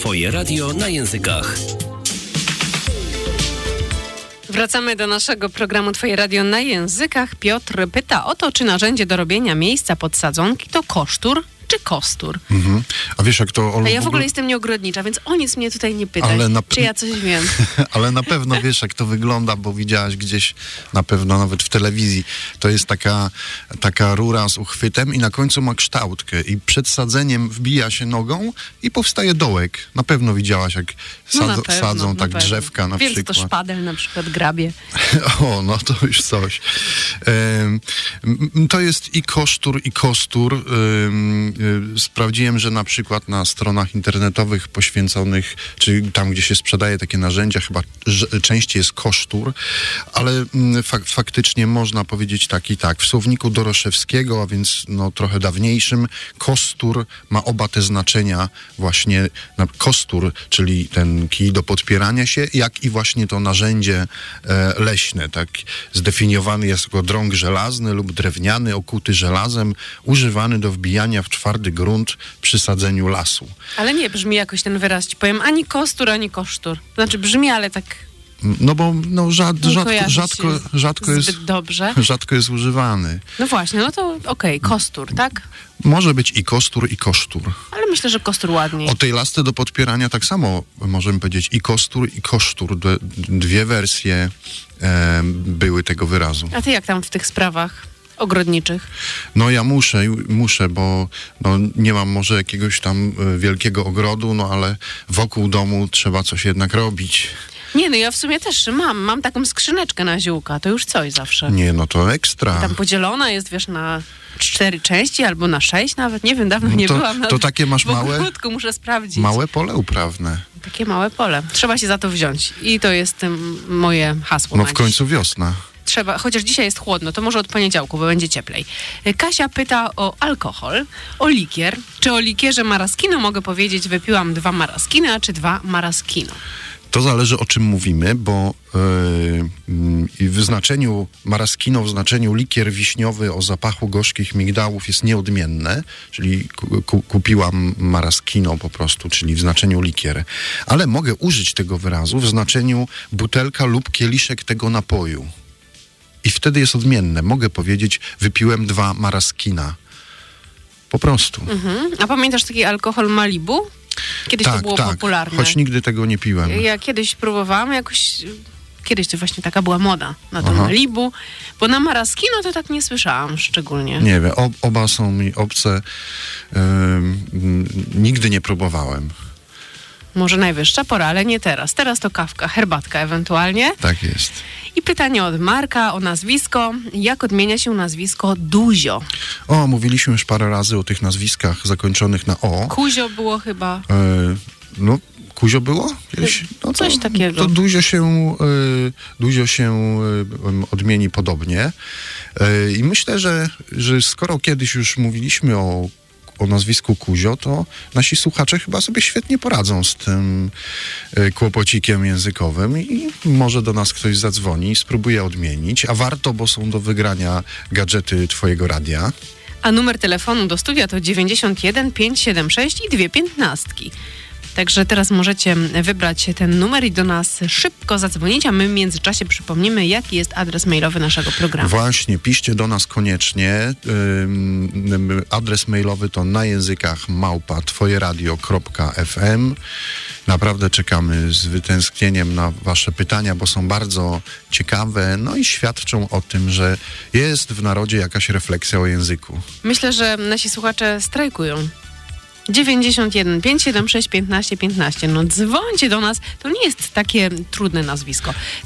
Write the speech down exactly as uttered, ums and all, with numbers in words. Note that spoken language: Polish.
Twoje radio na językach. Wracamy do naszego programu Twoje radio na językach. Piotr pyta o to, czy narzędzie do robienia miejsca pod sadzonki to kosztur czy kostur. Mhm. A wiesz, jak to... A ja w ogóle jestem nieogrodnicza, więc o nic mnie tutaj nie pytaj, na... czy ja coś wiem. Ale na pewno wiesz, jak to wygląda, bo widziałaś gdzieś, na pewno nawet w telewizji. To jest taka, taka rura z uchwytem i na końcu ma kształtkę i przed sadzeniem wbija się nogą i powstaje dołek. Na pewno widziałaś, jak sad... no na pewno, sadzą na tak pewno. drzewka na Więc przykład. to szpadel na przykład grabie. O, no to już coś. Ym, to jest i kosztur, i kostur. Ym, Sprawdziłem, że na przykład na stronach internetowych poświęconych, czy tam, gdzie się sprzedaje takie narzędzia, chyba częściej jest kosztur, ale fak- faktycznie można powiedzieć tak i tak. W słowniku Doroszewskiego, a więc no, trochę dawniejszym, kostur ma oba te znaczenia właśnie. Na kostur, czyli ten kij do podpierania się, jak i właśnie to narzędzie e, leśne. Tak zdefiniowany jest jako drąg żelazny lub drewniany, okuty żelazem, używany do wbijania w twardy grunt przy sadzeniu lasu. Ale nie brzmi jakoś ten wyraz, ci powiem, ani kostur, ani kosztur. Znaczy brzmi, ale tak... No bo no, rzad, rzadko, rzadko, rzadko, jest, zbyt dobrze. rzadko jest używany. No właśnie, no to okej, okay, kostur, tak? Może być i kostur, i kosztur. Ale myślę, że kostur ładniej. O tej lasce do podpierania tak samo możemy powiedzieć i kostur, i kosztur. Dwie, dwie wersje e, były tego wyrazu. A ty jak tam w tych sprawach ogrodniczych? No ja muszę, muszę, bo no, nie mam może jakiegoś tam wielkiego ogrodu, no ale wokół domu trzeba coś jednak robić. Nie, no ja w sumie też mam. Mam taką skrzyneczkę na ziółka. To już coś zawsze. Nie, no to ekstra. Tam podzielona jest, wiesz, na cztery części albo na sześć nawet. Nie wiem, dawno no nie to, byłam. Na... To takie masz w małe... ogródku muszę sprawdzić. Małe pole uprawne. Takie małe pole. Trzeba się za to wziąć. I to jest um, moje hasło. No na w końcu dziś. wiosna. Trzeba, chociaż dzisiaj jest chłodno, to może od poniedziałku, bo będzie cieplej. Kasia pyta o alkohol, o likier. Czy o likierze Maraschino mogę powiedzieć, wypiłam dwa Maraschino, a czy dwa Maraschino? To zależy, o czym mówimy, bo yy, w znaczeniu Maraschino, w znaczeniu likier wiśniowy o zapachu gorzkich migdałów jest nieodmienne, czyli ku, kupiłam Maraschino po prostu, czyli w znaczeniu likier. Ale mogę użyć tego wyrazu w znaczeniu butelka lub kieliszek tego napoju. I wtedy jest odmienne. Mogę powiedzieć, wypiłem dwa Maraschina. Po prostu. Mhm. A pamiętasz taki alkohol Malibu? Kiedyś tak, to było tak. popularne. Choć nigdy tego nie piłem. Ja kiedyś próbowałam, jakoś... Kiedyś to właśnie taka była moda na to Aha. Malibu, bo na Maraschino to tak nie słyszałam szczególnie. Nie wiem, ob, oba są mi obce. Yy, nigdy nie próbowałem. Może najwyższa pora, ale nie teraz. Teraz to kawka, herbatka ewentualnie. Tak jest. I pytanie od Marka o nazwisko. Jak odmienia się nazwisko Duzio? O, mówiliśmy już parę razy o tych nazwiskach zakończonych na O. Kuzio było chyba. Yy, no, Kuzio było? Kiedyś? No Coś to, takiego. To Duzio się, yy, Duzio się yy, odmieni podobnie. Yy, I myślę, że, że skoro kiedyś już mówiliśmy o o nazwisku Kuzio, to nasi słuchacze chyba sobie świetnie poradzą z tym y, kłopocikiem językowym i może do nas ktoś zadzwoni i spróbuje odmienić, a warto, bo są do wygrania gadżety twojego radia. A numer telefonu do studia to dziewięćdziesiąt jeden pięćset siedemdziesiąt sześć i dwie piętnastki. Także teraz możecie wybrać ten numer i do nas szybko zadzwonić, a my w międzyczasie przypomnimy, jaki jest adres mailowy naszego programu. Właśnie, piszcie do nas koniecznie. Ym, adres mailowy to na językach małpa twojeradio kropka f m. Naprawdę czekamy z wytęsknieniem na wasze pytania, bo są bardzo ciekawe, no i świadczą o tym, że jest w narodzie jakaś refleksja o języku. Myślę, że nasi słuchacze strajkują. dziewięćdziesiąt jeden pięćset siedemdziesiąt sześć piętnaście piętnaście. No dzwońcie do nas, to nie jest takie trudne nazwisko.